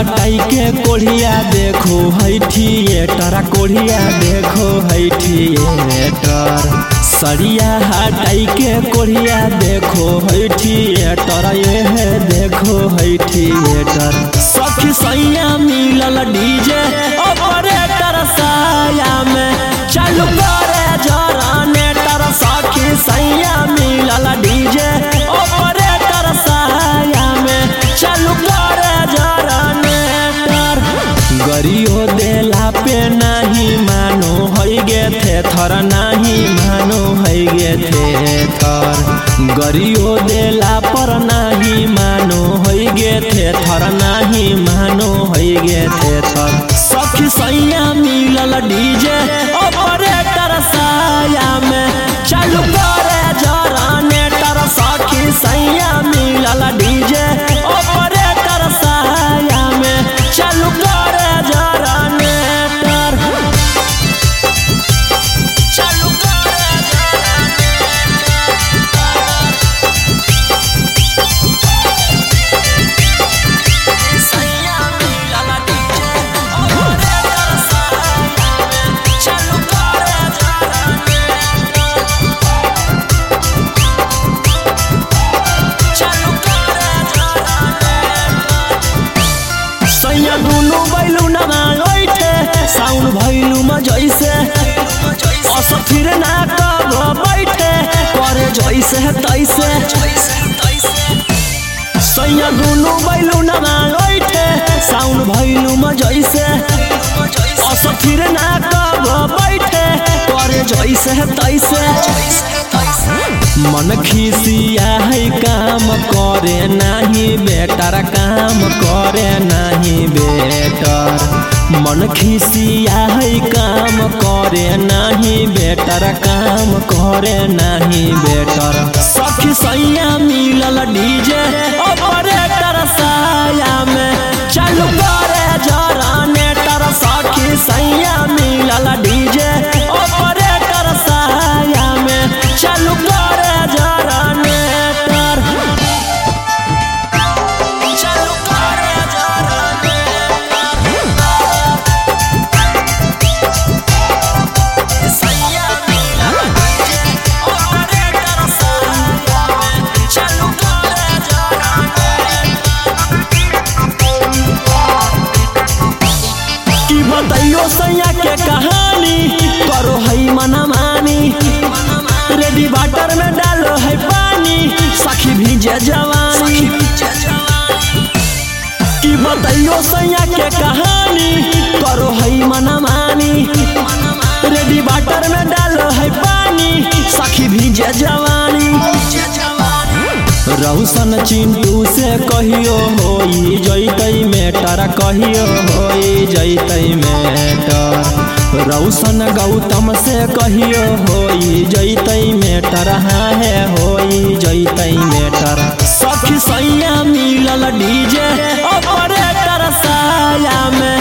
हटाई के कोढ़िया देखो है थिएटर, कोढ़िया देखो है थिएटर। सरिया हटाई के कोढ़िया देखो है थिएटर, ये है देखो है थिएटर। सखी सैया मिलल डीजे ऑपरेटर, साया में चालू करे जनरेटर। सखी सैया मिलल डीजे ऑपरेटर, साया में चालू करे जनरेटर। गरियो देला पे नहीं मानो है गे थे थर, नहीं मानो है गे थे थर। गरियो देला पर नहीं मानो है गे थे थर, नहीं मानो है गे थे थर। सखी सैया मिलल डीजे ऑपरेटर, साया में चालू करे जनरेटर। सखी सैया मिलल डीजे ऑपरेटर, साया में चालू करे जनरेटर। चालू करे सैया मिलल डीजे ऑपरेटर, साया में चालू करे जनरेटर। चालू करे जनरेटर। सैया दुनु बैलू नमा बैठे साउन भैलू में जैसे असफिर ना कब बैठे करे जैसे तैसे। सैया दुनु बैलू नमा बैठे साउन भैलू में जैसे असफिर ना कब बैठे करे जैसे तैसे। मन खिसिया है काम करे नहीं बेटर, काम करे नहीं बेटर। मन खिसिया है काम करे नहीं बेटर, काम करे नहीं बेटर। सखी सैया मिलल डीजे ऑपरेटर, साया में चालू करे जनरेटर। सखी सैया मिलल डीजे ऑपरेटर, साया में चालू करे जनरेटर। चालू करे जनरेटर। सैया मिलल डीजे ऑपरेटर, साया में चालू करे जनरेटर। की बताइयो सैया के कहानी करो है मनमानी। रेडी वाटर में डालो है पानी, सखी भीजे जवानी। की बताइयो सैया के कहानी करो है मनमानी। रेडी वाटर में डालो है पानी, सखी भीजे जवानी। रौशन चिंटू से कहियो होई जैतै मेटर, कहियो होई जैतै मेटर। रौशन गौतम से कहियो होई जैतै मेटर, हाँ है होई जैतै मेटर। सखी सैया मिलल डीजे ऑपरेटर, साया में